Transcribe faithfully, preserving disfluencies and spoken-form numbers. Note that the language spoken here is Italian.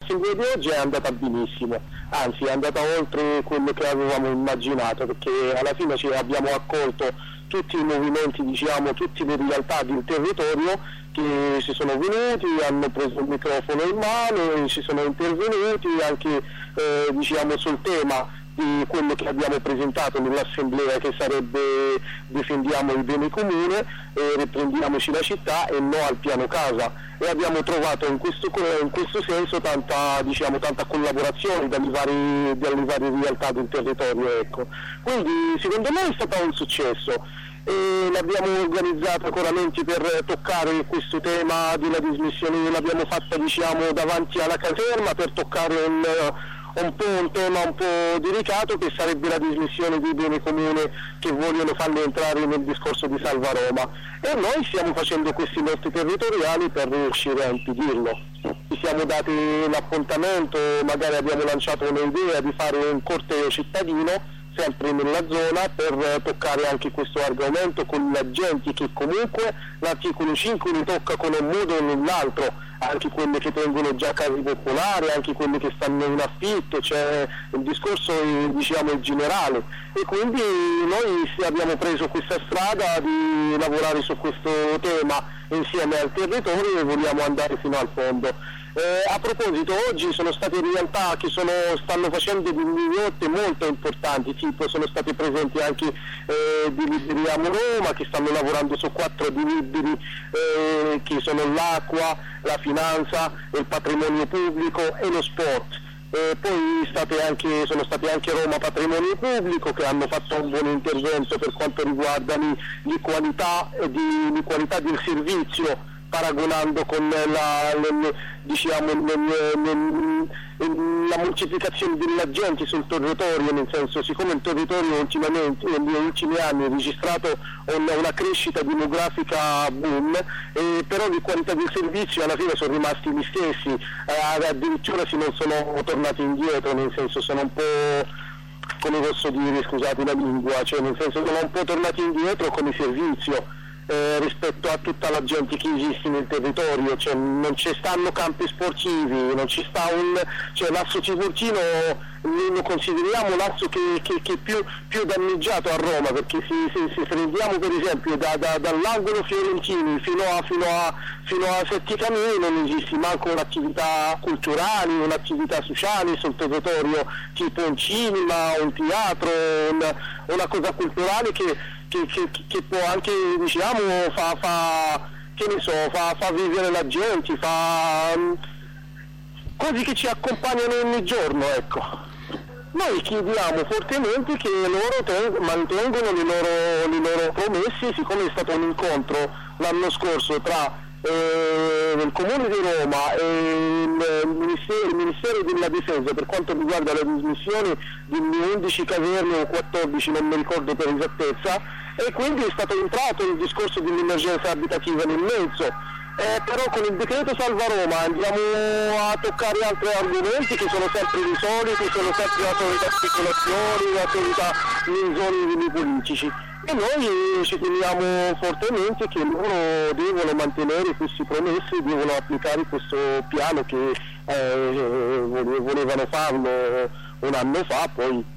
l'assemblea di oggi è andata benissimo, anzi è andata oltre quello che avevamo immaginato, perché alla fine ci abbiamo accolto tutti i movimenti, diciamo, tutte le realtà del territorio che si sono venuti, hanno preso il microfono in mano e ci sono intervenuti anche eh, diciamo sul tema di quello che abbiamo presentato nell'assemblea, che sarebbe difendiamo il bene comune, eh, riprendiamoci la città e no al piano casa, e abbiamo trovato in questo, in questo senso tanta, diciamo, tanta collaborazione dalle varie, dalle varie realtà del territorio, ecco. Quindi secondo me è stato un successo e l'abbiamo organizzata sicuramente per toccare questo tema della dismissione, l'abbiamo fatta, diciamo, davanti alla caserma per toccare un un po' un tema un po' delicato, che sarebbe la dismissione di bene comune che vogliono farlo entrare nel discorso di Salva Roma, e noi stiamo facendo questi lotti territoriali per riuscire a impedirlo. Ci siamo dati l'appuntamento, magari abbiamo lanciato un'idea di fare un corteo cittadino sempre nella zona per toccare anche questo argomento con gli agenti che comunque l'articolo cinque li tocca con un modo o nell'altro, anche quelli che tengono già case popolari, anche quelli che stanno in affitto, cioè il discorso è, diciamo, è generale, e quindi noi abbiamo preso questa strada di lavorare su questo tema insieme al territorio e vogliamo andare fino al fondo. Eh, a proposito, oggi sono state realtà che sono, stanno facendo delle lotte molto importanti, tipo sono stati presenti anche eh, di Liberiamo Roma, che stanno lavorando su quattro di liberi eh, che sono l'acqua, la finanza, il patrimonio pubblico e lo sport. Eh, poi state anche, sono stati anche Roma Patrimonio Pubblico, che hanno fatto un buon intervento per quanto riguarda l'equalità del servizio, paragonando con la, le, diciamo, le, le, la moltiplicazione degli agenti sul territorio, nel senso, siccome il territorio ultimamente negli ultimi anni ha registrato una, una crescita demografica boom, eh, però le qualità del servizio alla fine sono rimasti gli stessi, eh, addirittura si non sono tornati indietro, nel senso sono un po', come posso dire, scusate la lingua, cioè nel senso sono un po' tornati indietro come servizio. Eh, rispetto a tutta la gente che esiste nel territorio, cioè non ci stanno campi sportivi, non ci sta un, cioè l'asso Tiburtino lo consideriamo l'asso che, che, che è più, più danneggiato a Roma, perché se, se, se prendiamo per esempio da, da, dall'angolo Fiorentini fino a, fino a, fino a Setticamini non esiste manco un'attività culturale, un'attività sociale sul territorio, tipo un cinema, un teatro, una, una cosa culturale che Che, che, che può anche, diciamo, fa, fa, che ne so, fa, fa vivere la gente, fa um, cose che ci accompagnano ogni giorno, ecco. Noi chiediamo fortemente che loro ten- mantengono le loro, le loro promesse, siccome è stato un incontro l'anno scorso tra eh, il Comune di Roma e il Ministero, il Ministero della Difesa per quanto riguarda la dismissione delle undici caserne o quattordici, non mi ricordo per esattezza, e quindi è stato entrato il discorso dell'emergenza abitativa nel mezzo. Eh, però con il decreto Salva Roma andiamo a toccare altri argomenti che sono sempre i soliti, sono sempre la solita speculazioni, la solita zone dei politici, e noi ci teniamo fortemente che loro devono mantenere questi promessi, devono applicare questo piano che eh, volevano farlo un anno fa, poi